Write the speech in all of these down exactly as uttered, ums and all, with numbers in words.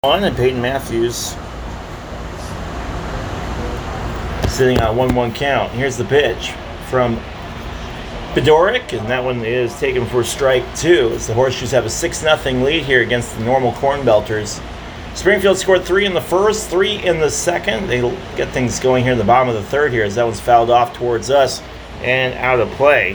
One and Peyton Matthews sitting on a one one count. Here's the pitch from Bedoric, and that one is taken for strike two as the Horseshoes have a six nothing lead here against the Normal Corn Belters. Springfield scored three in the first, three in the second. They get things going here in the bottom of the third here as that one's fouled off towards us and out of play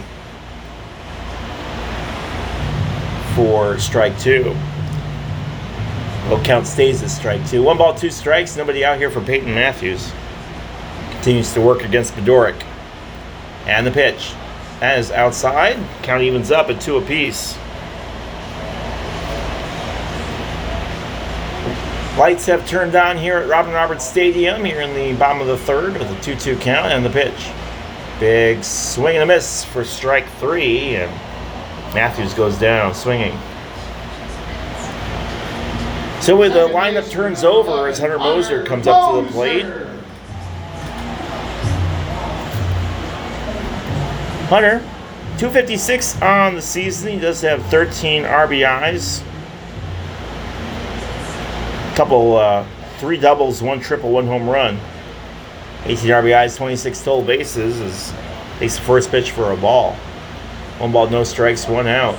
for strike two. Low count stays at strike two. One ball, two strikes. Nobody out here for Peyton Matthews. Continues to work against Bedoric. And the pitch. That is outside. Count evens up at two apiece. Lights have turned on here at Robin Roberts Stadium here in the bottom of the third with a two two count and the pitch. Big swing and a miss for strike three, and Matthews goes down swinging. So with the lineup turns over as Hunter Moser comes up to the plate. Hunter, two fifty-six on the season. He does have thirteen R B Is. Couple, uh, three doubles, one triple, one home run. eighteen R B Is, twenty-six total bases. Is takes the first pitch for a ball. One ball, no strikes, one out.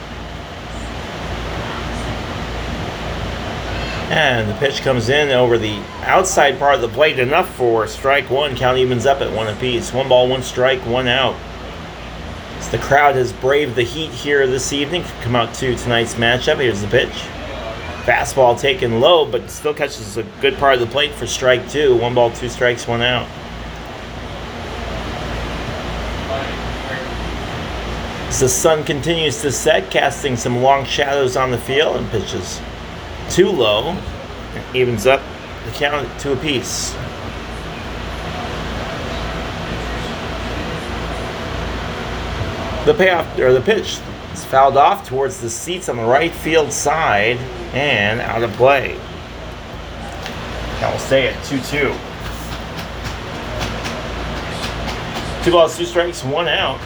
And the pitch comes in over the outside part of the plate, enough for strike one. Count evens up at one apiece. One ball, one strike, one out. So the crowd has braved the heat here this evening to come out to tonight's matchup. Here's the pitch. Fastball taken low, but still catches a good part of the plate for strike two. One ball, two strikes, one out. As the sun continues to set, casting some long shadows on the field, and pitches too low. It evens up the count at two apiece. The payoff, or the pitch, is fouled off towards the seats on the right field side and out of play. Count will stay at two two. Two balls, two strikes, one out.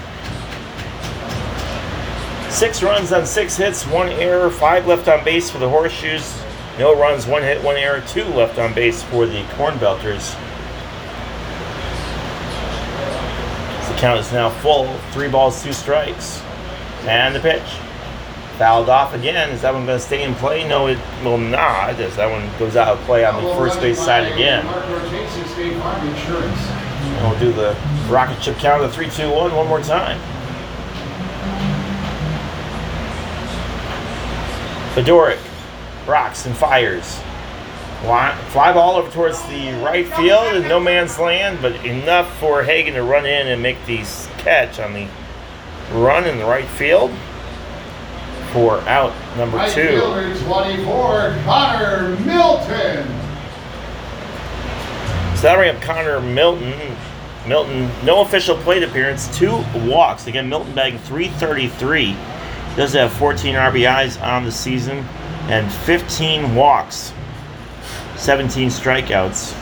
Six runs on six hits, one error, five left on base for the Horseshoes. No runs, one hit, one error, two left on base for the Corn Belters. The count is now full, three balls, two strikes. And the pitch. Fouled off again. Is that one going to stay in play? No, it will not, as that one goes out of play on the first base side again. And we'll do the rocket ship count of three two one one more time. Bedoric rocks and fires. Fly ball over towards the right field in no man's land, but enough for Hagan to run in and make the catch on the run in the right field for out number right two. Fielder twenty-four, Connor Milton. So that'll bring up Connor Milton. Milton, no official plate appearance, two walks. Again, Milton batting three thirty-three. Does have fourteen R B Is on the season and fifteen walks, seventeen strikeouts.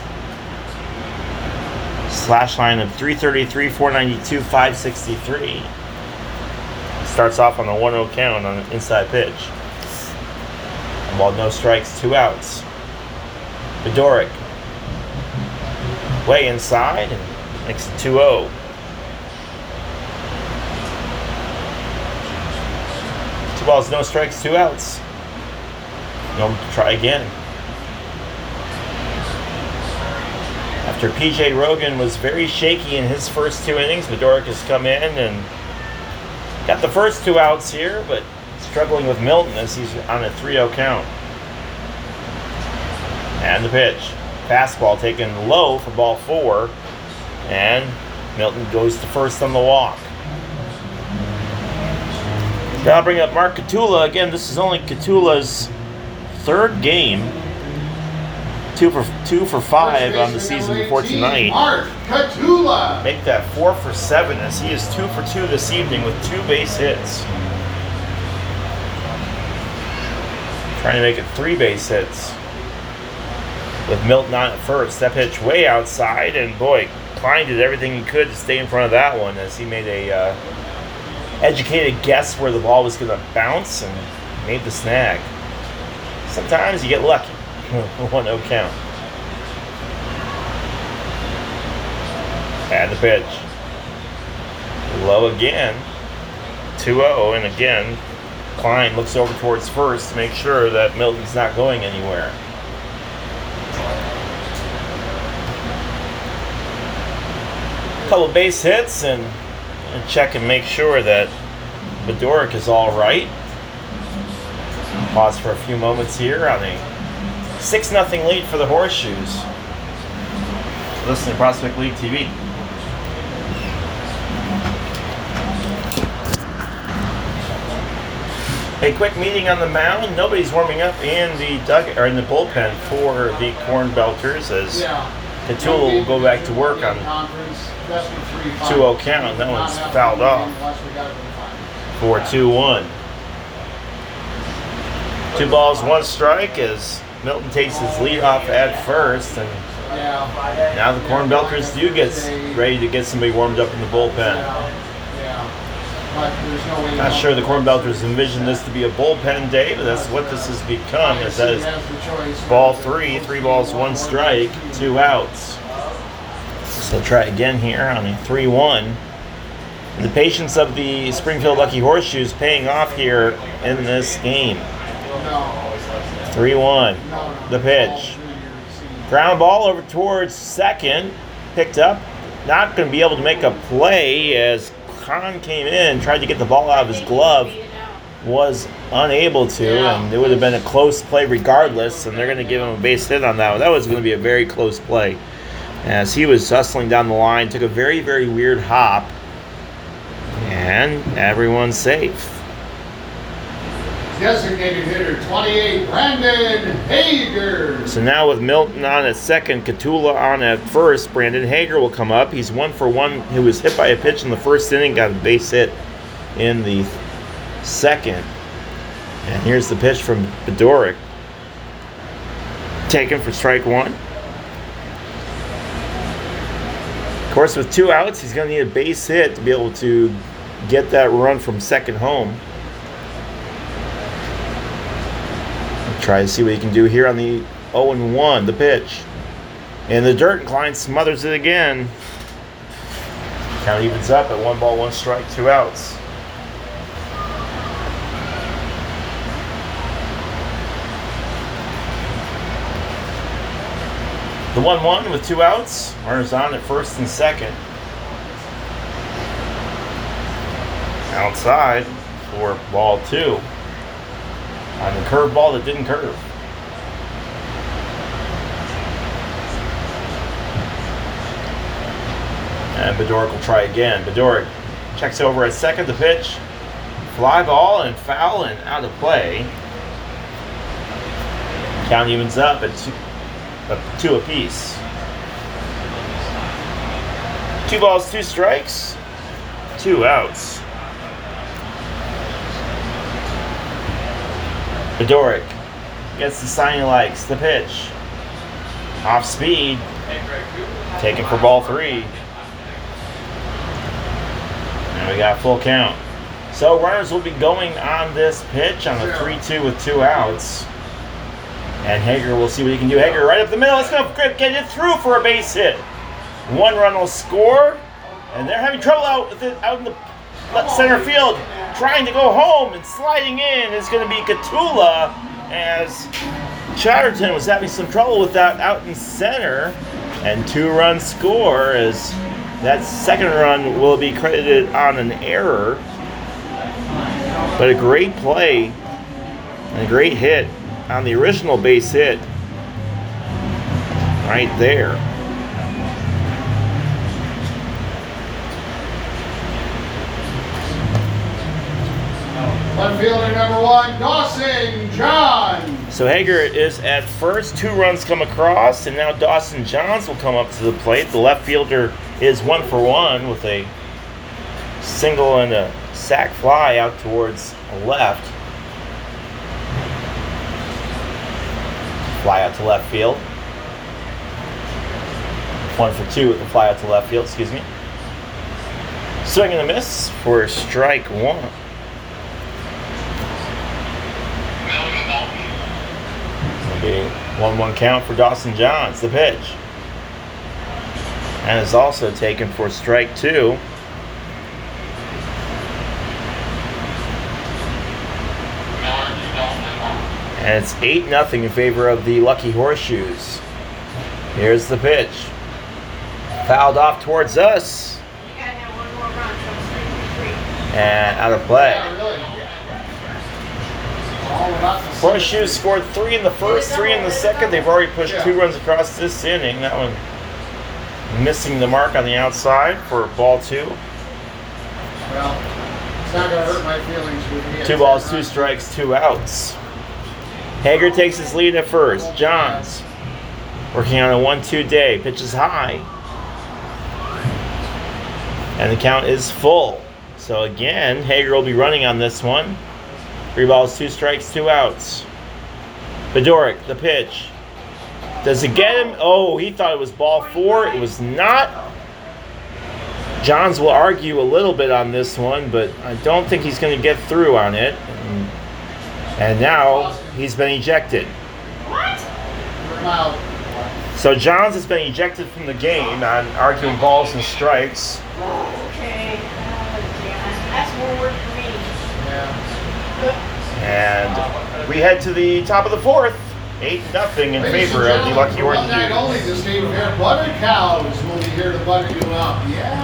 Slash line of three thirty-three, four ninety-two, five sixty-three. Starts off on a one oh count on an inside pitch. One ball, no strikes, two outs. Bedoric way inside and makes it two oh. Two balls, no strikes, two outs. No, try again. After P J Rogan was very shaky in his first two innings, Bedoric has come in and got the first two outs here, but struggling with Milton as he's on a three oh count. And the pitch. Fastball taken low for ball four, and Milton goes to first on the walk. I'll bring up Mark Catula. Again, this is only Catula's third game. Two for two for five on the season before tonight. Mark Catula. Make that four for seven as he is two for two this evening with two base hits. Trying to make it three base hits with Milton on at first. That pitch way outside, and boy, Klein did everything he could to stay in front of that one as he made a uh, educated guess where the ball was going to bounce and made the snag. Sometimes you get lucky. one oh count. And the pitch. Low again. two oh, and again, Klein looks over towards first to make sure that Milton's not going anywhere. Couple base hits and, and check and make sure that Bedorek is all right. Pause for a few moments here on a six nothing lead for the Horseshoes. Listen to Prospect League T V. A quick meeting on the mound. Nobody's warming up in the dug or in the bullpen for the Corn Belters as Catula will go back to work on two oh count. That one's fouled off for two one. Two balls, one strike as Milton takes his lead off at first, and now the Corn Belters do get ready to get somebody warmed up in the bullpen. Not sure the Corn Belters envisioned this to be a bullpen day, but that's what this has become. It says ball three, three balls, one strike, two outs. So they'll try again here on a three one. The patience of the Springfield Lucky Horseshoes paying off here in this game. three one. The pitch. Ground ball over towards second. Picked up. Not going to be able to make a play as Kahn came in, tried to get the ball out of his glove, was unable to, and it would have been a close play regardless, and they're going to give him a base hit on that one. That was going to be a very close play. As he was hustling down the line, took a very, very weird hop, and everyone's safe. Designated hitter twenty-eight, Brandon Hager. So now with Milton on at second, Catula on at first, Brandon Hager will come up. He's one for one. He was hit by a pitch in the first inning, got a base hit in the second. And here's the pitch from Bedorek. Taken for strike one. Of course, with two outs, he's going to need a base hit to be able to get that run from second home. Try to see what he can do here on the oh and one, the pitch. In the dirt, Klein smothers it again. Count evens up at one ball, one strike, two outs. The one one with two outs. Runners on at first and second. Outside for ball two. On the curveball that didn't curve. And Bedorek will try again. Bedorek checks over at second, the pitch. Fly ball and foul and out of play. Count evens up at two, uh, two apiece. Two balls, two strikes, two outs. Bedorek gets the sign he likes. The pitch. Off speed. Taken for ball three. And we got full count. So runners will be going on this pitch on the three two with two outs. And Hager will see what he can do. Hager right up the middle. Let's go get it through for a base hit. One run will score. And they're having trouble out with it out in the center field, trying to go home, and sliding in is going to be Catula as Chatterton was having some trouble with that out in center. And two-run score as that second run will be credited on an error. But a great play and a great hit on the original base hit right there. Left fielder number one, Dawson John. So Hager is at first. Two runs come across, and now Dawson Johns will come up to the plate. The left fielder is one for one with a single and a sac fly out towards the left. Fly out to left field. One for two with the fly out to left field, excuse me. Swing and a miss for strike one. Okay. one one count for Dawson Johns, the pitch. And is also taken for strike two. And it's eight nothing in favor of the Lucky Horseshoes. Here's the pitch. Fouled off towards us. You gotta have one more run, so it's three three three. And out of play. Yeah, really. All about the Horseshoes scored three in the first, three in the second. They've already pushed two runs across this inning. That one missing the mark on the outside for ball two. Well, it's not going to hurt my feelings with me. Two balls, two strikes, two outs. Hager takes his lead at first. Johns working on a one two day. Pitches high. And the count is full. So again, Hager will be running on this one. Three balls, two strikes, two outs. Bedoric, the pitch. Does it get him? Oh, he thought it was ball four. It was not. Johns will argue a little bit on this one, but I don't think he's going to get through on it. And, and now he's been ejected. What? Wow. So Johns has been ejected from the game on arguing balls and strikes. Okay. Oh, damn. That's more work for me. Yeah. And we head to the top of the fourth. eight nothing in Ladies favor and of the gentlemen, Lucky from one night Horseshoes. only, the State Fair Butter Cows will be here to butter you up. Yeah.